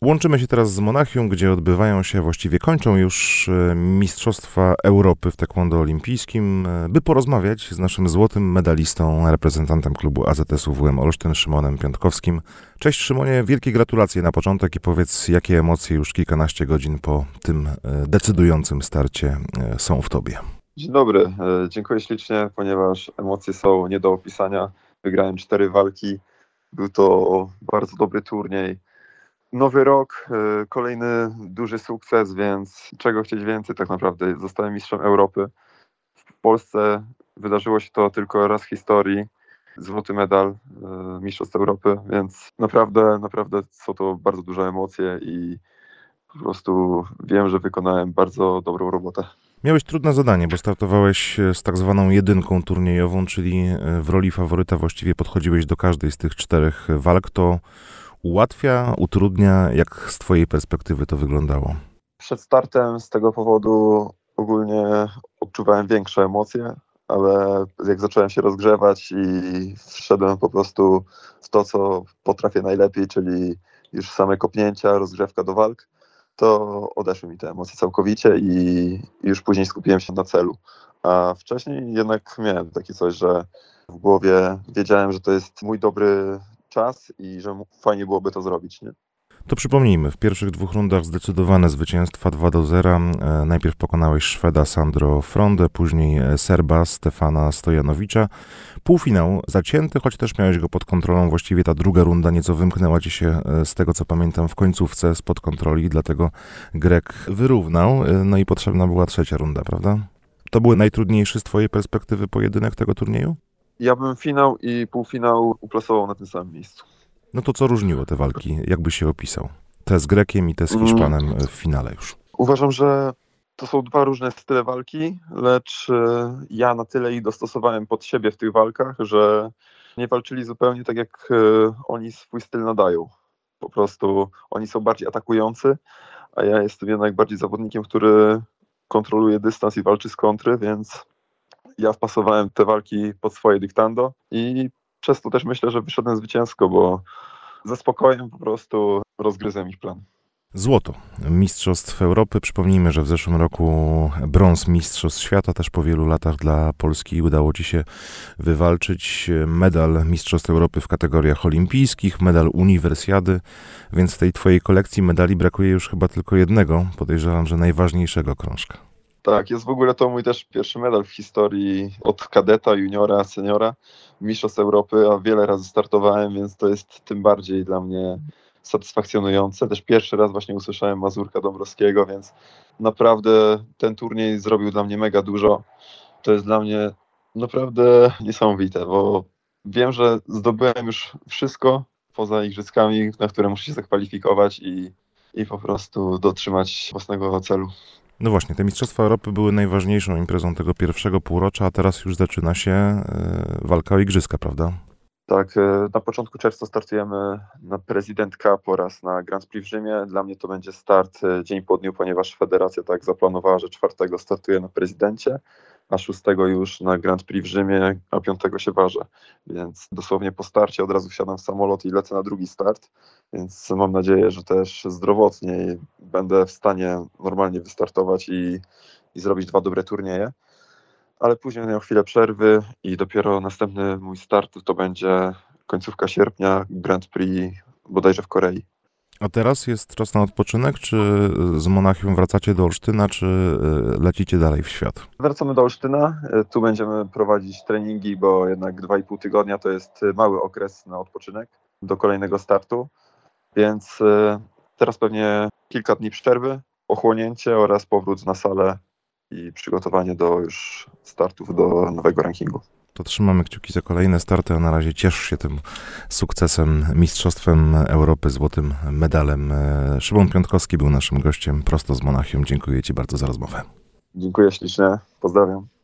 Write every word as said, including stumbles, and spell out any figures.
Łączymy się teraz z Monachium, gdzie odbywają się, właściwie kończą już Mistrzostwa Europy w taekwondo olimpijskim, by porozmawiać z naszym złotym medalistą, reprezentantem klubu A Z S-u W M Olsztyn, Szymonem Piątkowskim. Cześć Szymonie, wielkie gratulacje na początek i powiedz, jakie emocje już kilkanaście godzin po tym decydującym starcie są w tobie. Dzień dobry, dziękuję ślicznie, ponieważ emocje są nie do opisania. Wygrałem cztery walki, był to bardzo dobry turniej. Nowy rok, kolejny duży sukces, więc czego chcieć więcej tak naprawdę. Zostałem mistrzem Europy. W Polsce wydarzyło się to tylko raz w historii. Złoty medal mistrzostw Europy, więc naprawdę, naprawdę są to bardzo duże emocje i po prostu wiem, że wykonałem bardzo dobrą robotę. Miałeś trudne zadanie, bo startowałeś z tak zwaną jedynką turniejową, czyli w roli faworyta właściwie podchodziłeś do każdej z tych czterech walk. To ułatwia, utrudnia? Jak z twojej perspektywy to wyglądało? Przed startem z tego powodu ogólnie odczuwałem większe emocje, ale jak zacząłem się rozgrzewać i wszedłem po prostu w to, co potrafię najlepiej, czyli już same kopnięcia, rozgrzewka do walk, to odeszły mi te emocje całkowicie i już później skupiłem się na celu. A wcześniej jednak miałem takie coś, że w głowie wiedziałem, że to jest mój dobry czas i że fajnie byłoby to zrobić, nie? To przypomnijmy, w pierwszych dwóch rundach zdecydowane zwycięstwa dwa do zera. Najpierw pokonałeś Szweda Sandro Frondę, później Serba Stefana Stojanowicza. Półfinał zacięty, choć też miałeś go pod kontrolą. Właściwie ta druga runda nieco wymknęła ci się, z tego co pamiętam, w końcówce spod kontroli, dlatego Grek wyrównał. No i potrzebna była trzecia runda, prawda? To był najtrudniejszy z twojej perspektywy pojedynek tego turnieju? Ja bym finał i półfinał uplasował na tym samym miejscu. No to co różniło te walki? Jak byś się opisał? Te z Grekiem i te z Hiszpanem w finale już. Uważam, że to są dwa różne style walki, lecz ja na tyle ich dostosowałem pod siebie w tych walkach, że nie walczyli zupełnie tak, jak oni swój styl nadają. Po prostu oni są bardziej atakujący, a ja jestem jednak bardziej zawodnikiem, który kontroluje dystans i walczy z kontry, więc ja wpasowałem te walki pod swoje dyktando i przez to też myślę, że wyszedłem zwycięsko, bo ze spokojem po prostu rozgryzłem ich plan. Złoto. Mistrzostw Europy. Przypomnijmy, że w zeszłym roku brąz Mistrzostw Świata. Też po wielu latach dla Polski udało ci się wywalczyć medal Mistrzostw Europy w kategoriach olimpijskich, medal Uniwersjady, więc w tej twojej kolekcji medali brakuje już chyba tylko jednego. Podejrzewam, że najważniejszego krążka. Tak, jest w ogóle to mój też pierwszy medal w historii od kadeta, juniora, seniora, mistrzostw Europy, a wiele razy startowałem, więc to jest tym bardziej dla mnie satysfakcjonujące. Też pierwszy raz właśnie usłyszałem Mazurka Dąbrowskiego, więc naprawdę ten turniej zrobił dla mnie mega dużo. To jest dla mnie naprawdę niesamowite, bo wiem, że zdobyłem już wszystko poza igrzyskami, na które muszę się zakwalifikować i, i po prostu dotrzymać własnego celu. No właśnie, te Mistrzostwa Europy były najważniejszą imprezą tego pierwszego półrocza, a teraz już zaczyna się walka o igrzyska, prawda? Tak, na początku czerwca startujemy na President Cup oraz na Grand Prix w Rzymie. Dla mnie to będzie start dzień po dniu, ponieważ federacja tak zaplanowała, że czwartego startuję na Prezydencie, a szóstego już na Grand Prix w Rzymie, a piątego się ważę. Więc dosłownie po starcie od razu wsiadam w samolot i lecę na drugi start. Więc mam nadzieję, że też zdrowotnie będę w stanie normalnie wystartować i, i zrobić dwa dobre turnieje. Ale później miał chwilę przerwy i dopiero następny mój start to będzie końcówka sierpnia, Grand Prix bodajże w Korei. A teraz jest czas na odpoczynek, czy z Monachium wracacie do Olsztyna, czy lecicie dalej w świat? Wracamy do Olsztyna, tu będziemy prowadzić treningi, bo jednak dwa i pół tygodnia to jest mały okres na odpoczynek do kolejnego startu, więc teraz pewnie kilka dni przerwy, ochłonięcie oraz powrót na salę i przygotowanie do już startów do nowego rankingu. To trzymamy kciuki za kolejne starty, a na razie ciesz się tym sukcesem, Mistrzostwem Europy, złotym medalem. Szymon Piątkowski był naszym gościem prosto z Monachium. Dziękuję ci bardzo za rozmowę. Dziękuję ślicznie, pozdrawiam.